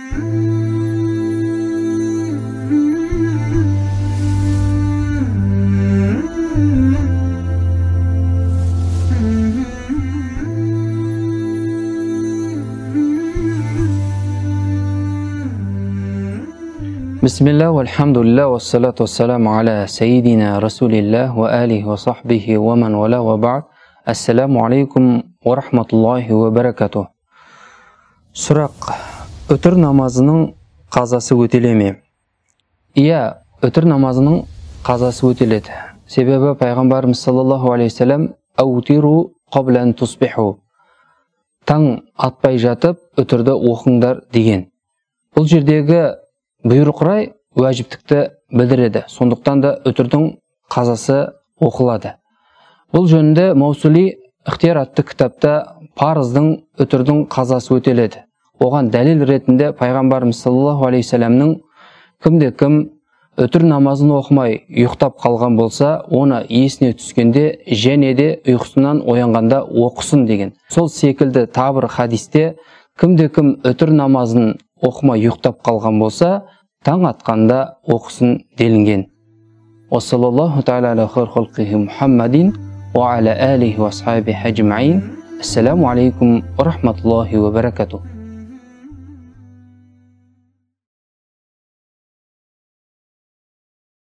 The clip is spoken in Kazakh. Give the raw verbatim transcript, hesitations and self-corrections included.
Bismillah, walhamdulillah, wassalatu wassalamu ala sayyidina rasulillah wa alihi wa sahbihi wa man wala wa ba'd. Assalamu alaikum wa rahmatullahi wa barakatuh. Сұрақ: өтір намазының қазасы өтеле ме? Иә, өтір намазының қазасы өтеледі. Себебі пайғамбарымыз саллаллаху алейхи вассалам аутиру қабла ан тусбиху, таң атпай жатып өтірді оқыңдар деген. Бұл жердегі бұйрық рай уәжіптікті білдіреді. Сондықтан да өтірдің қазасы оқылады. Бұл жөнінде Маусули Ихтияр атты кітапта парыздың өтірдің қазасы өтеледі. Оған дәлел ретінде пайғамбарымыз саллаллаху алейхи вассаламның кімде кім өтір намазын оқымай ұйықтап қалған болса, оны есіне түскенде және де ұйқысынан оянғанда оқысын деген. Сол секілді табыр хадисте кімде кім өтір намазын оқымай ұйықтап қалған болса, таң атқанда оқысын делінген. Уассалаллаху тағала аля хайр халқихи Мухаммадин ва аля алихи ва асхабихи аджмаин. Ассаламу алейкум ва рахматуллахи ва баракатух.